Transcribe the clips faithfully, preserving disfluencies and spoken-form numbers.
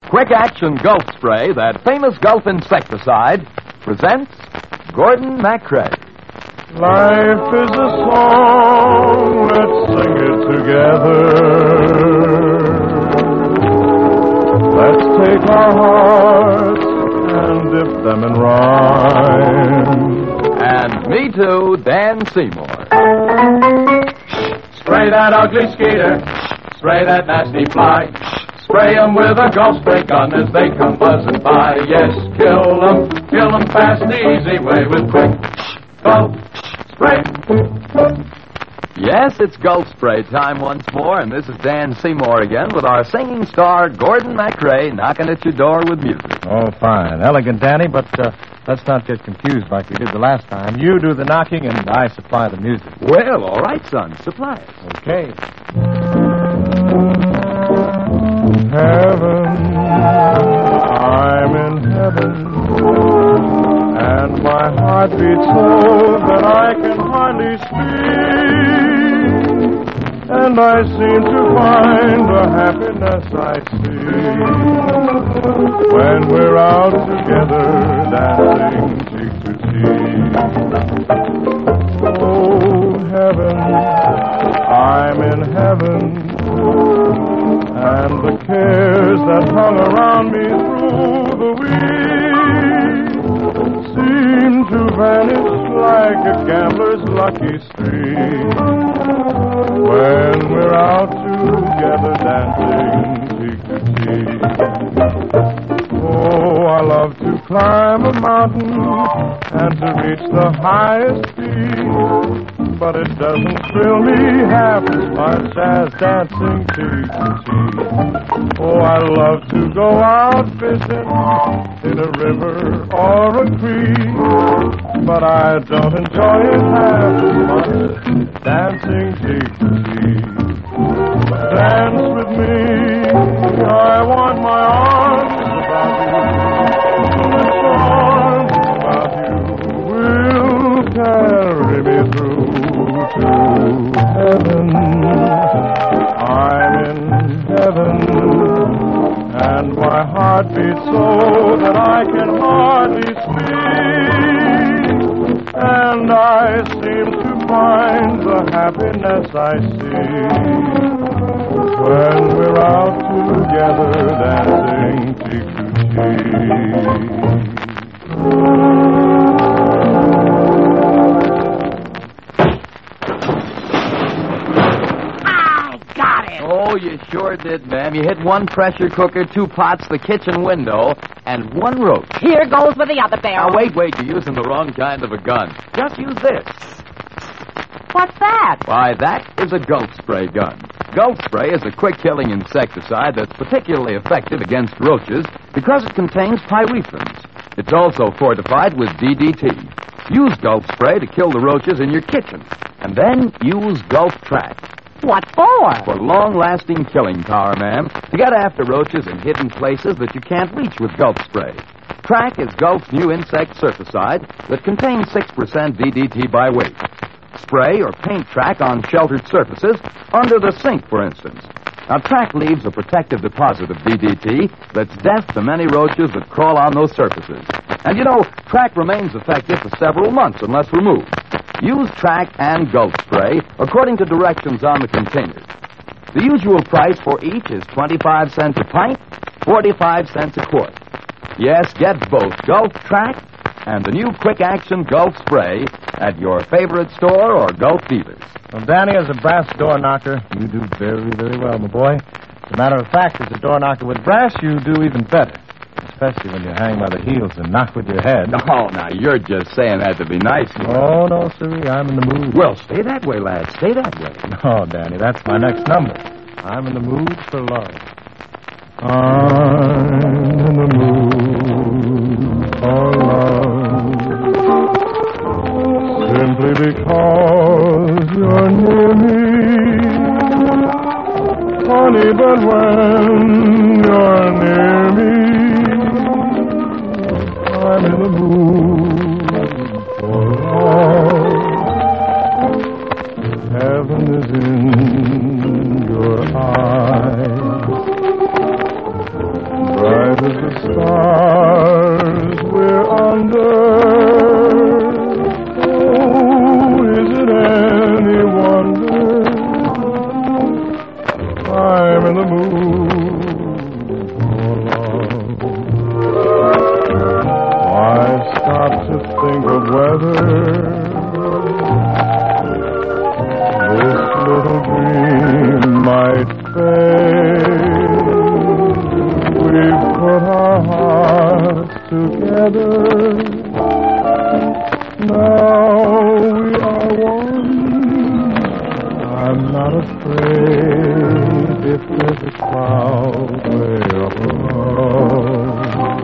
Quick Action Gulf Spray, that famous Gulf insecticide, presents Gordon MacRae. Life is a song, let's sing it together. Let's take our hearts and dip them in rhyme. And me too, Dan Seymour. Spray that ugly skeeter, spray that nasty fly. Spray 'em with a Gulf spray gun as they come buzzing by. Yes, kill 'em, kill 'em fast, the easy way with quick Gulf spray. Yes, it's Gulf Spray time once more, and this is Dan Seymour again with our singing star, Gordon MacRae, knocking at your door with music. Oh, fine. Elegant, Danny, but uh, let's not get confused like we did the last time. You do the knocking, and I supply the music. Well, all right, son, supply it. Okay. Heaven, I'm in heaven, and my heart beats so that I can hardly speak, and I seem to find the happiness I see when we're out together dancing cheek to cheek. Oh, heaven, I'm in heaven, and the cares that hung around me through the week seem to vanish like a gambler's lucky streak when we're out together dancing cheek to cheek. Oh, I love to climb a mountain and to reach the highest peak, but it doesn't thrill me half as much as dancing cheek to cheek. Oh, I love to go out fishing in a river or a creek, but I don't enjoy it half as much dancing cheek to cheek. Dance with me, I want my arms about you, my arms about you will carry me through to heaven. I'm in heaven, and my heart beats so that I can hardly speak, and I seem to find the happiness I see when we're out together dancing cheek to cheek. Oh, you sure did, ma'am. You hit one pressure cooker, two pots, the kitchen window, and one roach. Here goes with the other barrel. Now, wait, wait. You're using the wrong kind of a gun. Just use this. What's that? Why, that is a Gulf Spray gun. Gulf Spray is a quick-killing insecticide that's particularly effective against roaches because it contains pyrethrin. It's also fortified with D D T. Use Gulf Spray to kill the roaches in your kitchen, and then use Gulf Track. What for? For long-lasting killing power, ma'am, to get after roaches in hidden places that you can't reach with Gulf Spray. Track is Gulf's new insect surficide that contains six percent D D T by weight. Spray or paint Track on sheltered surfaces, under the sink, for instance. Now, Track leaves a protective deposit of D D T that's death to many roaches that crawl on those surfaces. And, you know, Track remains effective for several months unless removed. Use Track and Gulf Spray according to directions on the containers. The usual price for each is twenty-five cents a pint, forty-five cents a quart. Yes, get both Gulf Track and the new Quick Action Gulf Spray at your favorite store or Gulf dealers. Well, Danny, as a brass door knocker, you do very, very well, my boy. As a matter of fact, as a door knocker with brass, you do even better. Especially when you hang by the heels and knock with your head. Oh, now, you're just saying that to be nice. Oh, no, sirree, I'm in the mood. Well, stay that way, lad. Stay that way. No, Danny, that's my next number. I'm in the mood for love. I'm in the mood for love. Simply because you're near me. Honey, but when you're near me, I'm in the mood for love. Heaven is in your eyes. together. Now we are one. I'm not afraid if there's a cloud way up above.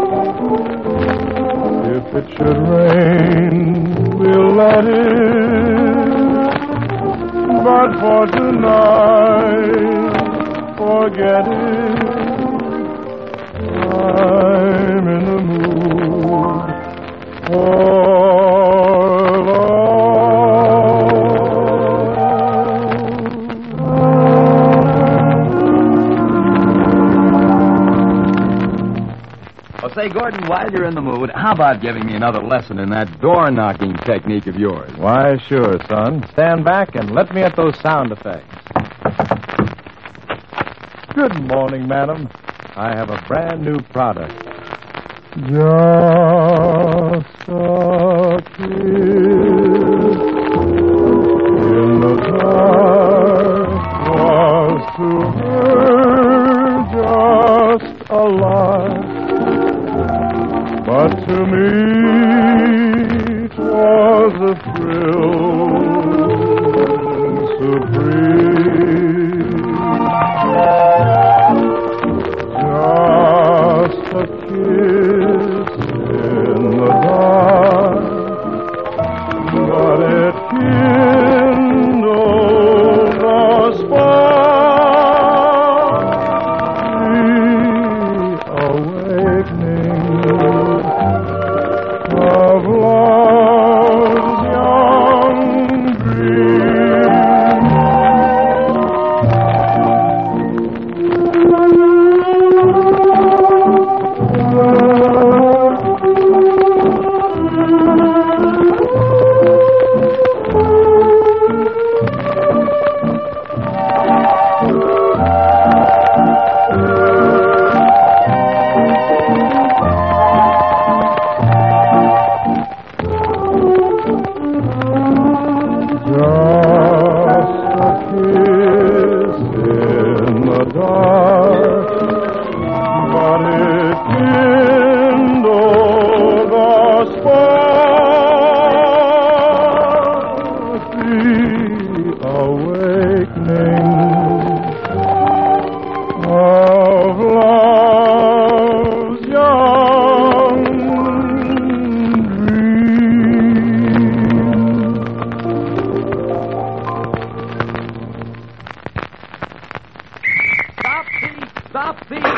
If it should rain, we'll let it. But for tonight, forget it. I'm in the mood for Say, Gordon, while you're in the mood, how about giving me another lesson in that door-knocking technique of yours? Why, sure, son. Stand back and let me at those sound effects. Good morning, madam. I have a brand new product. Just a kiss in the dark was to her just a lie. But to me, 'twas a thrill supreme. Just a kiss in the dark, but it kindled a spark, reawakening of love's young dream. Stop thief! Oh,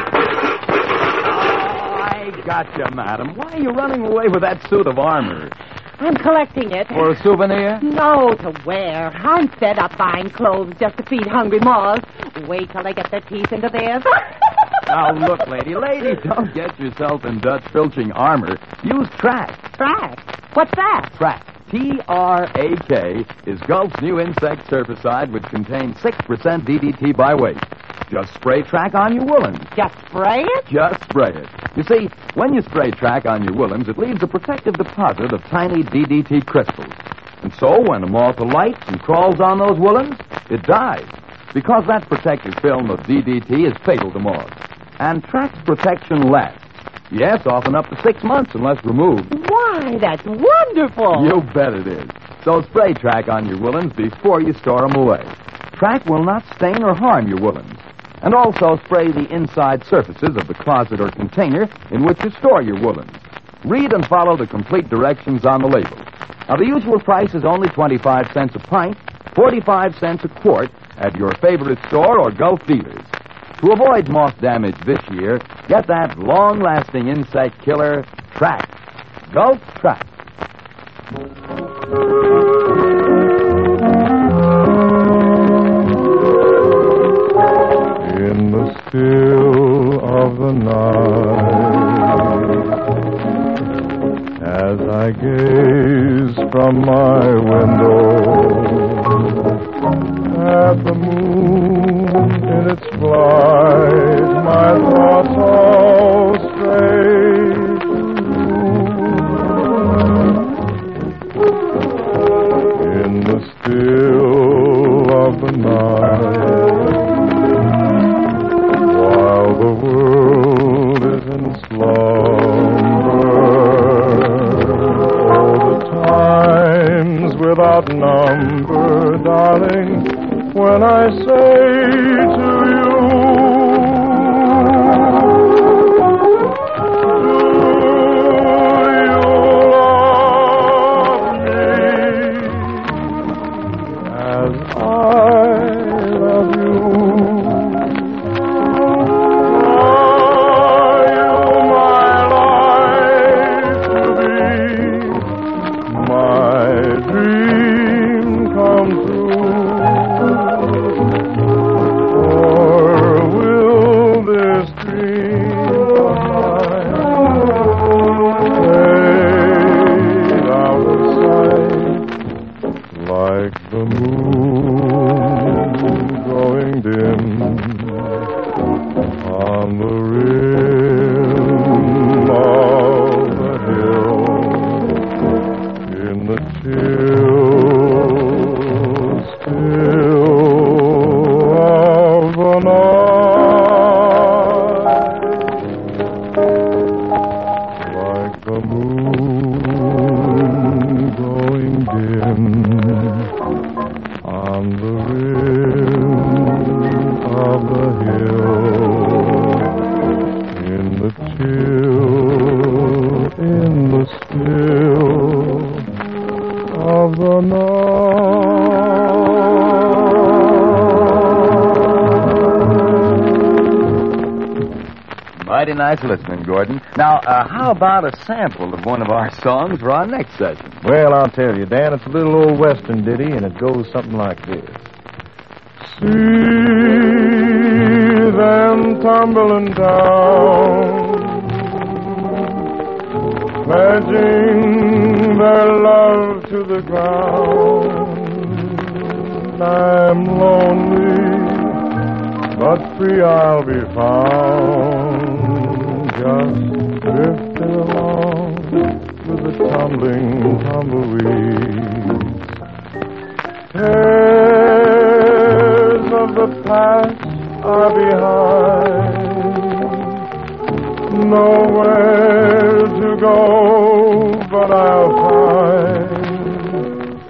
I gotcha, madam. Why are you running away with that suit of armor? I'm collecting it. For a souvenir? No, to wear. I'm fed up buying clothes just to feed hungry moths. Wait till I get their teeth into theirs. Now, look, lady. Lady, don't get yourself in Dutch filching armor. Use Track. Track? What's that? Track. T R A K is Gulf's new insect surficide, which contains six percent D D T by weight. Just spray Track on your woolens. Just spray it? Just spray it. You see, when you spray Track on your woolens, it leaves a protective deposit of tiny D D T crystals. And so, when a moth alights and crawls on those woolens, it dies. Because that protective film of D D T is fatal to moths. And Track's protection lasts. Yes, often up to six months unless removed. Why, that's wonderful. You bet it is. So spray Track on your woolens before you store them away. Track will not stain or harm your woolens. And also spray the inside surfaces of the closet or container in which you store your woolens. Read and follow the complete directions on the label. Now, the usual price is only twenty-five cents a pint, forty-five cents a quart at your favorite store or Gulf dealers. To avoid moth damage this year, get that long-lasting insect killer, Track. Gulf Track. In the still of the night, as I gaze from my window at the moon in its flight, my thoughts all stray to you. In the still of the night, while the world is in slumber, that number, darling, when I say to you, Mighty nice listening, Gordon. Now, uh, how about a sample of one of our songs for our next session? Well, I'll tell you, Dan, it's a little old western ditty, and it goes something like this. See them tumbling down, pledging their love to the ground. I'm lonely, but free I'll be found, just drifting along with the tumbling tumbleweeds. Cares of the past are behind, nowhere to go but I'll find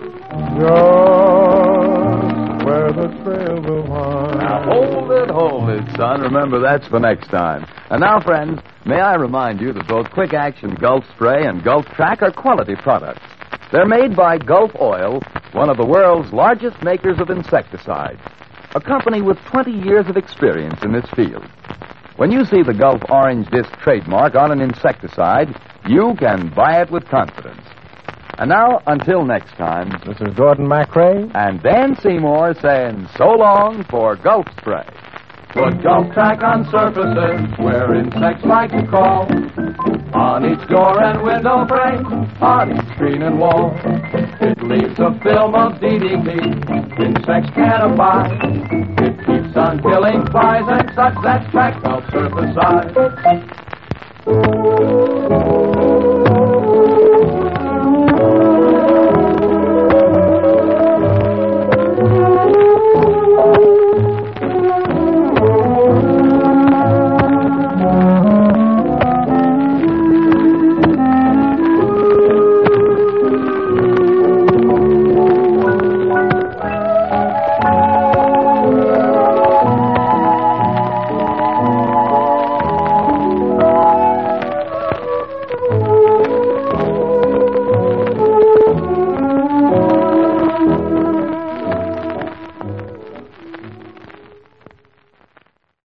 just where the trail will wind. Now, hold it, hold it, son. Remember, that's for next time. And now, friends, may I remind you that both Quick Action Gulf Spray and Gulf Track are quality products. They're made by Gulf Oil, one of the world's largest makers of insecticides, a company with twenty years of experience in this field. When you see the Gulf Orange Disc trademark on an insecticide, you can buy it with confidence. And now, until next time, This is Gordon MacRae. and Dan Seymour saying so long for Gulf Spray. Put Gulf Track on surfaces where insects like to crawl. On each door and window frame, on each screen and wall. It leaves a film of D D T insects can't abide. It keeps on killing flies and such that track Gulf surface side.